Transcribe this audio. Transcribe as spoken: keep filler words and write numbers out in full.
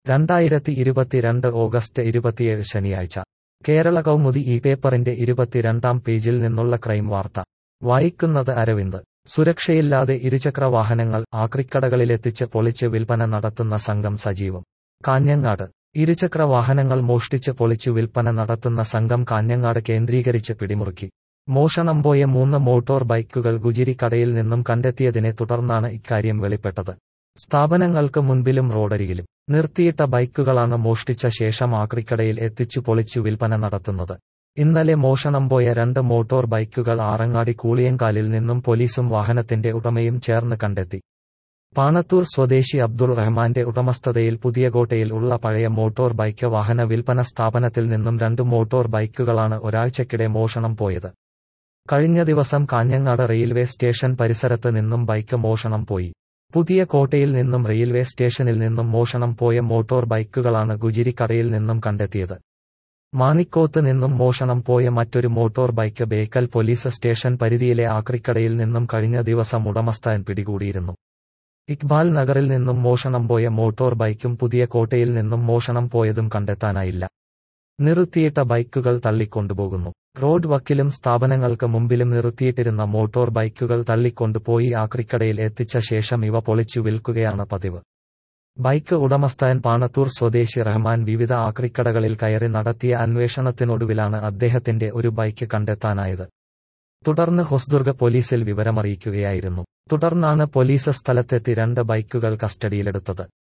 രണ്ടായിരത്തി ഇരുപത്തിരണ്ട് ഓഗസ്റ്റ് ഇരുപത്തിയേഴ് ശനിയാഴ്ച കേരള കൗമുദി ഈ പേപ്പറിന്റെ ഇരുപത്തിരണ്ടാം പേജിൽ നിന്നുള്ള ക്രൈം വാർത്ത വായിക്കുന്നത് അരവിന്ദ്. സുരക്ഷയില്ലാതെ ഇരുചക്ര വാഹനങ്ങൾ ആക്രിക്കടകളിലെത്തിച്ച് പൊളിച്ച് വിൽപ്പന നടത്തുന്ന സംഘം സജീവം. കാഞ്ഞങ്ങാട് ഇരുചക്ര വാഹനങ്ങൾ മോഷ്ടിച്ച് പൊളിച്ചു വിൽപ്പന നടത്തുന്ന സംഘം കാഞ്ഞങ്ങാട് കേന്ദ്രീകരിച്ച് പിടിമുറുക്കി. മോഷണം പോയ മൂന്ന് മോട്ടോർ ബൈക്കുകൾ ഗുജിരി കടയിൽ നിന്നും കണ്ടെത്തിയതിനെ തുടർന്നാണ് ഇക്കാര്യം വെളിപ്പെട്ടത്. സ്ഥാപനങ്ങൾക്ക് മുൻപിലും റോഡരികിലും നിർത്തിയിട്ട ബൈക്കുകളാണ് മോഷ്ടിച്ച ശേഷം ആക്രിക്കടയിൽ എത്തിച്ചു പൊളിച്ചു വിൽപ്പന നടത്തുന്നത്. ഇന്നലെ മോഷണം പോയ രണ്ട് മോട്ടോർ ബൈക്കുകൾ ആറങ്ങാടി കൂളിയങ്കാലിൽ നിന്നും പോലീസും വാഹനത്തിന്റെ ഉടമയും ചേർന്ന് കണ്ടെത്തി. പാണത്തൂർ സ്വദേശി അബ്ദുൾ റഹ്മാന്റെ ഉടമസ്ഥതയിൽ പുതിയകോട്ടയിൽ ഉള്ള പഴയ മോട്ടോർ ബൈക്ക് വാഹന വിൽപ്പന സ്ഥാപനത്തിൽ നിന്നും രണ്ട് മോട്ടോർ ബൈക്കുകളാണ് ഒരാഴ്ചക്കിടെ മോഷണം പോയത്. കഴിഞ്ഞ ദിവസം കാഞ്ഞങ്ങാട് റെയിൽവേ സ്റ്റേഷൻ പരിസരത്ത് നിന്നും ബൈക്ക് മോഷണം പോയി. പുതിയ കോട്ടയിൽ നിന്നും റെയിൽവേ സ്റ്റേഷനിൽ നിന്നും മോഷണം പോയ മോട്ടോർ ബൈക്കുകളാണ് ഗുജിരി കടയിൽ നിന്നും കണ്ടെത്തിയത്. മാണിക്കോത്ത് നിന്നും മോഷണം പോയ മറ്റൊരു motor bike Bekal police station പരിധിയിലെ ആക്രിക്കടയിൽ നിന്നും കഴിഞ്ഞ ദിവസം ഉടമസ്ഥൻ പിടികൂടിയിരുന്നു. ഇക്ബാൽ നഗറിൽ നിന്നും മോഷണം പോയ മോട്ടോർ ബൈക്കും പുതിയ കോട്ടയിൽ നിന്നും മോഷണം പോയതും കണ്ടെത്താനായില്ല. നിർത്തിയിട്ട ബൈക്കുകൾ തള്ളിക്കൊണ്ടുപോകുന്നു. റോഡ് വക്കിലും സ്ഥാപനങ്ങൾക്ക് മുമ്പിലും നിർത്തിയിട്ടിരുന്ന മോട്ടോർ ബൈക്കുകൾ തള്ളിക്കൊണ്ടുപോയി ആക്രിക്കടയിൽ എത്തിച്ച ശേഷം ഇവ പൊളിച്ചു വിൽക്കുകയാണ് പതിവ്. ബൈക്ക് ഉടമസ്ഥൻ പാണത്തൂർ സ്വദേശി റഹ്മാൻ വിവിധ ആക്രിക്കടകളിൽ കയറി നടത്തിയ അന്വേഷണത്തിനൊടുവിലാണ് അദ്ദേഹത്തിന്റെ ഒരു ബൈക്ക് കണ്ടെത്താനായത്. തുടർന്ന് ഹൊസ്ദുർഗ് പോലീസിൽ വിവരമറിയിക്കുകയായിരുന്നു. തുടർന്നാണ് പോലീസ് സ്ഥലത്തെത്തി രണ്ട് ബൈക്കുകൾ കസ്റ്റഡിയിലെടുത്തത്.